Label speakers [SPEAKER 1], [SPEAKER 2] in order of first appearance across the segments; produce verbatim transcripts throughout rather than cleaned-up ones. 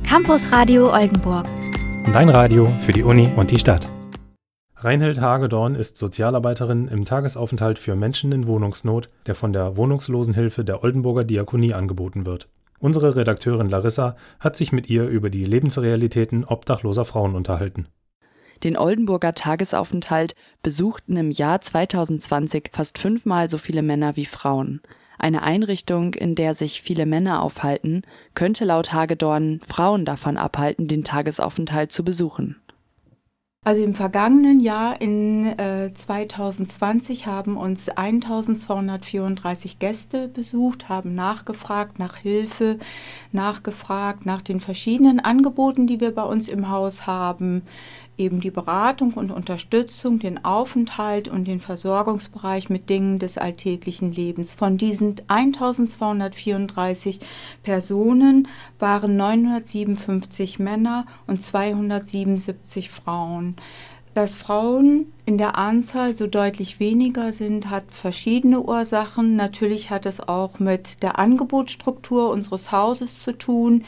[SPEAKER 1] Campus Radio Oldenburg.
[SPEAKER 2] Dein Radio für die Uni und die Stadt. Reinhild Hagedorn ist Sozialarbeiterin im Tagesaufenthalt für Menschen in Wohnungsnot, der von der Wohnungslosenhilfe der Oldenburger Diakonie angeboten wird. Unsere Redakteurin Larissa hat sich mit ihr über die Lebensrealitäten obdachloser Frauen unterhalten.
[SPEAKER 3] Den Oldenburger Tagesaufenthalt besuchten im Jahr zweitausendzwanzig fast fünfmal so viele Männer wie Frauen. Eine Einrichtung, in der sich viele Männer aufhalten, könnte laut Hagedorn Frauen davon abhalten, den Tagesaufenthalt zu besuchen.
[SPEAKER 4] Also im vergangenen Jahr in äh, zweitausendzwanzig haben uns eintausendzweihundertvierunddreißig Gäste besucht, haben nachgefragt nach Hilfe, nachgefragt nach den verschiedenen Angeboten, die wir bei uns im Haus haben, eben die Beratung und Unterstützung, den Aufenthalt und den Versorgungsbereich mit Dingen des alltäglichen Lebens. Von diesen eintausendzweihundertvierunddreißig Personen waren neunhundertsiebenundfünfzig Männer und zweihundertsiebenundsiebzig Frauen. Dass Frauen in der Anzahl so deutlich weniger sind, hat verschiedene Ursachen. Natürlich hat es auch mit der Angebotsstruktur unseres Hauses zu tun.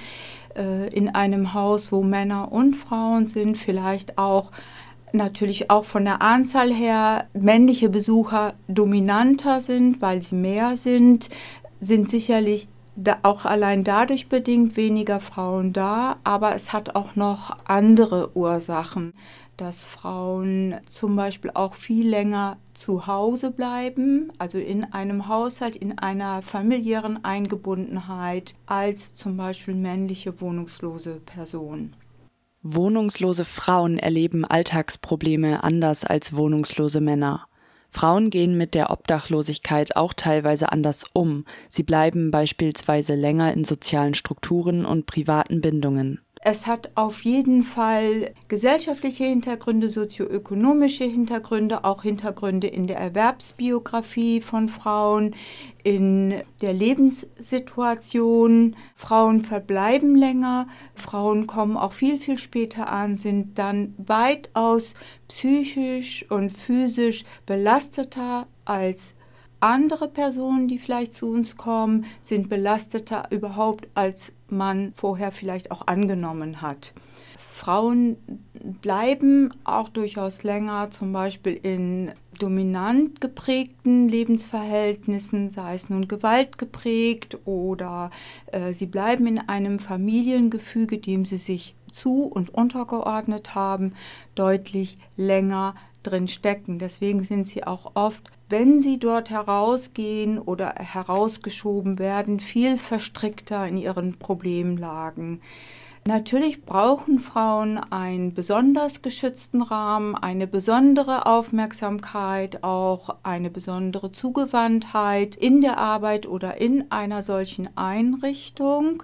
[SPEAKER 4] In einem Haus, wo Männer und Frauen sind, vielleicht auch natürlich auch von der Anzahl her männliche Besucher dominanter sind, weil sie mehr sind, sind sicherlich da auch allein dadurch bedingt weniger Frauen da, aber es hat auch noch andere Ursachen, dass Frauen zum Beispiel auch viel länger zu Hause bleiben, also in einem Haushalt, in einer familiären Eingebundenheit, als zum Beispiel männliche wohnungslose Personen.
[SPEAKER 3] Wohnungslose Frauen erleben Alltagsprobleme anders als wohnungslose Männer. Frauen gehen mit der Obdachlosigkeit auch teilweise anders um. Sie bleiben beispielsweise länger in sozialen Strukturen und privaten Bindungen.
[SPEAKER 4] Es hat auf jeden Fall gesellschaftliche Hintergründe, sozioökonomische Hintergründe, auch Hintergründe in der Erwerbsbiografie von Frauen, in der Lebenssituation. Frauen verbleiben länger, Frauen kommen auch viel, viel später an, sind dann weitaus psychisch und physisch belasteter als andere Personen, die vielleicht zu uns kommen, sind belasteter überhaupt, als man vorher vielleicht auch angenommen hat. Frauen bleiben auch durchaus länger, zum Beispiel in dominant geprägten Lebensverhältnissen, sei es nun gewaltgeprägt oder äh, sie bleiben in einem Familiengefüge, dem sie sich zu- und untergeordnet haben, deutlich länger drin stecken. Deswegen sind sie auch oft, wenn sie dort herausgehen oder herausgeschoben werden, viel verstrickter in ihren Problemlagen. Natürlich brauchen Frauen einen besonders geschützten Rahmen, eine besondere Aufmerksamkeit, auch eine besondere Zugewandtheit in der Arbeit oder in einer solchen Einrichtung.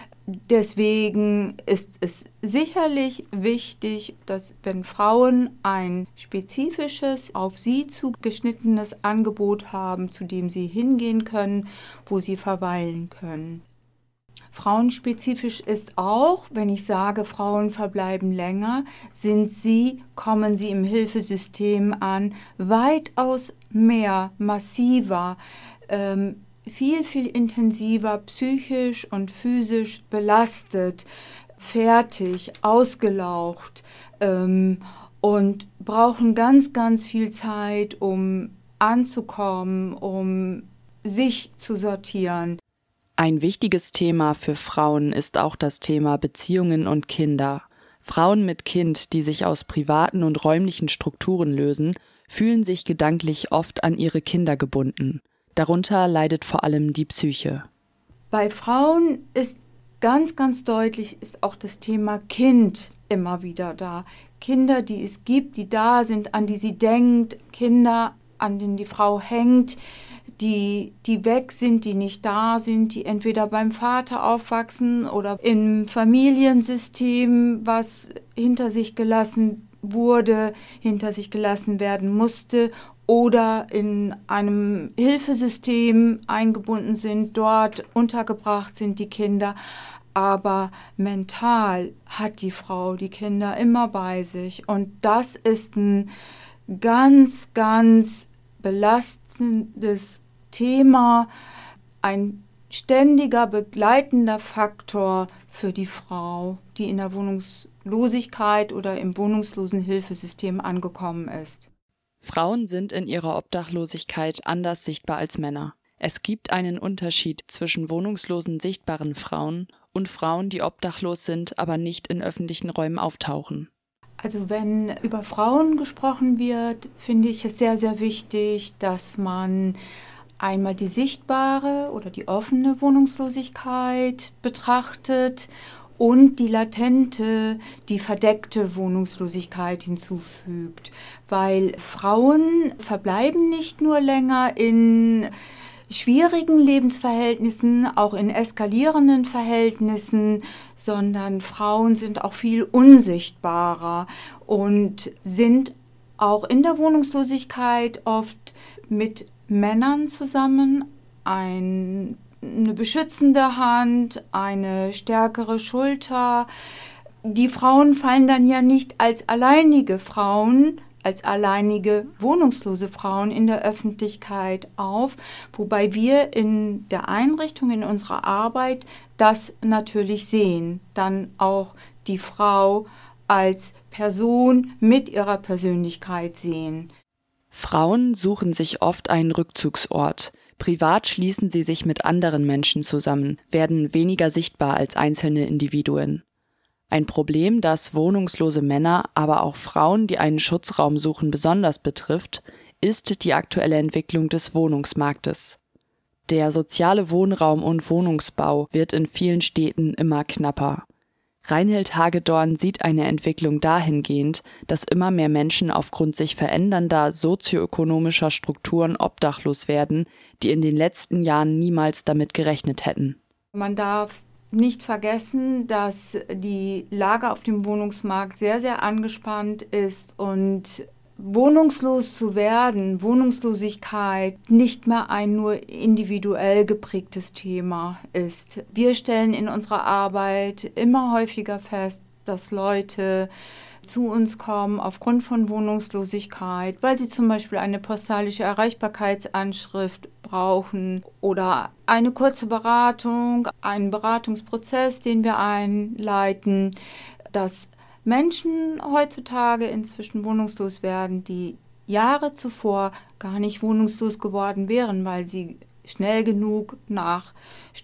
[SPEAKER 4] Deswegen ist es sicherlich wichtig, dass wenn Frauen ein spezifisches, auf sie zugeschnittenes Angebot haben, zu dem sie hingehen können, wo sie verweilen können. Frauenspezifisch ist auch, wenn ich sage, Frauen verbleiben länger, sind sie, kommen sie im Hilfesystem an, weitaus mehr, massiver, ähm, viel, viel intensiver psychisch und physisch belastet, fertig, ausgelaugt ähm, und brauchen ganz, ganz viel Zeit, um anzukommen, um sich zu sortieren.
[SPEAKER 3] Ein wichtiges Thema für Frauen ist auch das Thema Beziehungen und Kinder. Frauen mit Kind, die sich aus privaten und räumlichen Strukturen lösen, fühlen sich gedanklich oft an ihre Kinder gebunden. Darunter leidet vor allem die Psyche.
[SPEAKER 4] Bei Frauen ist ganz, ganz deutlich, ist auch das Thema Kind immer wieder da. Kinder, die es gibt, die da sind, an die sie denkt, Kinder, an denen die Frau hängt, die, die weg sind, die nicht da sind, die entweder beim Vater aufwachsen oder im Familiensystem, was hinter sich gelassen wurde, hinter sich gelassen werden musste, oder in einem Hilfesystem eingebunden sind, dort untergebracht sind die Kinder. Aber mental hat die Frau die Kinder immer bei sich. Und das ist ein ganz, ganz belastendes Thema, ein ständiger begleitender Faktor für die Frau, die in der Wohnungslosigkeit oder im Wohnungslosenhilfesystem angekommen ist.
[SPEAKER 3] Frauen sind in ihrer Obdachlosigkeit anders sichtbar als Männer. Es gibt einen Unterschied zwischen wohnungslosen sichtbaren Frauen und Frauen, die obdachlos sind, aber nicht in öffentlichen Räumen auftauchen.
[SPEAKER 4] Also wenn über Frauen gesprochen wird, finde ich es sehr, sehr wichtig, dass man einmal die sichtbare oder die offene Wohnungslosigkeit betrachtet und die latente, die verdeckte Wohnungslosigkeit hinzufügt. Weil Frauen verbleiben nicht nur länger in schwierigen Lebensverhältnissen, auch in eskalierenden Verhältnissen, sondern Frauen sind auch viel unsichtbarer und sind auch in der Wohnungslosigkeit oft mit Männern zusammen, ein, eine beschützende Hand, eine stärkere Schulter. Die Frauen fallen dann ja nicht als alleinige Frauen, als alleinige wohnungslose Frauen in der Öffentlichkeit auf, wobei wir in der Einrichtung, in unserer Arbeit das natürlich sehen. Dann auch die Frau als Person mit ihrer Persönlichkeit sehen.
[SPEAKER 3] Frauen suchen sich oft einen Rückzugsort. Privat schließen sie sich mit anderen Menschen zusammen, werden weniger sichtbar als einzelne Individuen. Ein Problem, das wohnungslose Männer, aber auch Frauen, die einen Schutzraum suchen, besonders betrifft, ist die aktuelle Entwicklung des Wohnungsmarktes. Der soziale Wohnraum und Wohnungsbau wird in vielen Städten immer knapper. Reinhild Hagedorn sieht eine Entwicklung dahingehend, dass immer mehr Menschen aufgrund sich verändernder sozioökonomischer Strukturen obdachlos werden, die in den letzten Jahren niemals damit gerechnet hätten.
[SPEAKER 4] Man darf nicht vergessen, dass die Lage auf dem Wohnungsmarkt sehr, sehr angespannt ist und wohnungslos zu werden, Wohnungslosigkeit nicht mehr ein nur individuell geprägtes Thema ist. Wir stellen in unserer Arbeit immer häufiger fest, dass Leute zu uns kommen aufgrund von Wohnungslosigkeit, weil sie zum Beispiel eine postalische Erreichbarkeitsanschrift brauchen oder eine kurze Beratung, einen Beratungsprozess, den wir einleiten, dass Menschen heutzutage inzwischen wohnungslos werden, die Jahre zuvor gar nicht wohnungslos geworden wären, weil sie schnell genug nach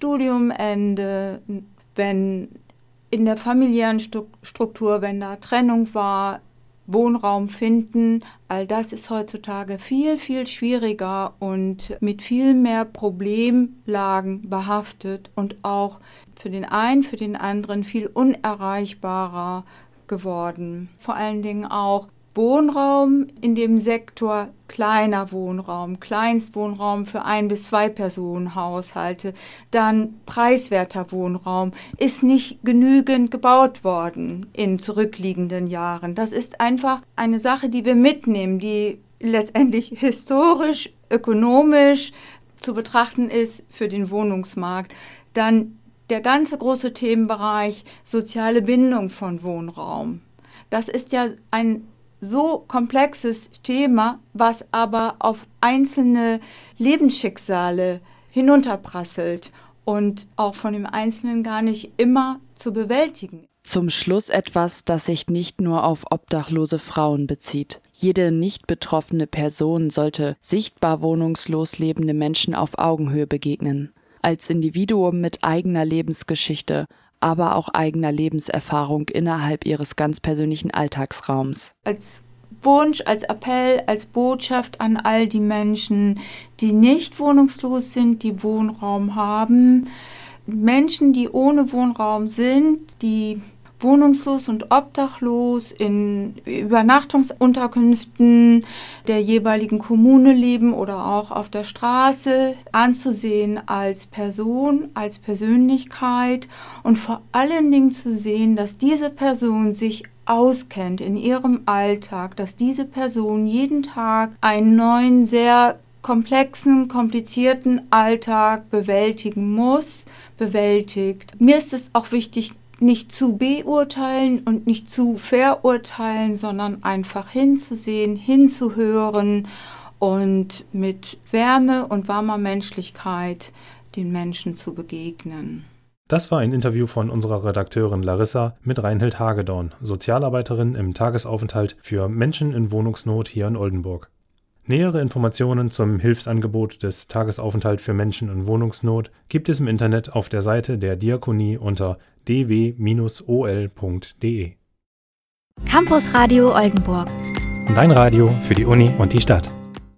[SPEAKER 4] Studiumende, wenn in der familiären Struktur, wenn da Trennung war, Wohnraum finden, all das ist heutzutage viel, viel schwieriger und mit viel mehr Problemlagen behaftet und auch für den einen, für den anderen viel unerreichbarer geworden. Vor allen Dingen auch Wohnraum in dem Sektor kleiner Wohnraum, Kleinstwohnraum für ein- bis zwei Personen Haushalte, dann preiswerter Wohnraum ist nicht genügend gebaut worden in zurückliegenden Jahren. Das ist einfach eine Sache, die wir mitnehmen, die letztendlich historisch, ökonomisch zu betrachten ist für den Wohnungsmarkt. Dann der ganze große Themenbereich soziale Bindung von Wohnraum. Das ist ja ein so komplexes Thema, was aber auf einzelne Lebensschicksale hinunterprasselt und auch von dem Einzelnen gar nicht immer zu bewältigen.
[SPEAKER 3] Zum Schluss etwas, das sich nicht nur auf obdachlose Frauen bezieht. Jede nicht betroffene Person sollte sichtbar wohnungslos lebende Menschen auf Augenhöhe begegnen. Als Individuum mit eigener Lebensgeschichte, aber auch eigener Lebenserfahrung innerhalb ihres ganz persönlichen Alltagsraums.
[SPEAKER 4] Als Wunsch, als Appell, als Botschaft an all die Menschen, die nicht wohnungslos sind, die Wohnraum haben, Menschen, die ohne Wohnraum sind, die wohnungslos und obdachlos in Übernachtungsunterkünften der jeweiligen Kommune leben oder auch auf der Straße, anzusehen als Person, als Persönlichkeit und vor allen Dingen zu sehen, dass diese Person sich auskennt in ihrem Alltag, dass diese Person jeden Tag einen neuen, sehr komplexen, komplizierten Alltag bewältigen muss, bewältigt. Mir ist es auch wichtig, nicht zu beurteilen und nicht zu verurteilen, sondern einfach hinzusehen, hinzuhören und mit Wärme und warmer Menschlichkeit den Menschen zu begegnen.
[SPEAKER 2] Das war ein Interview von unserer Redakteurin Larissa mit Reinhild Hagedorn, Sozialarbeiterin im Tagesaufenthalt für Menschen in Wohnungsnot hier in Oldenburg. Nähere Informationen zum Hilfsangebot des Tagesaufenthalt für Menschen in Wohnungsnot gibt es im Internet auf der Seite der Diakonie unter d w Bindestrich o l punkt d e.
[SPEAKER 1] Campus Radio Oldenburg.
[SPEAKER 2] Dein Radio für die Uni und die Stadt.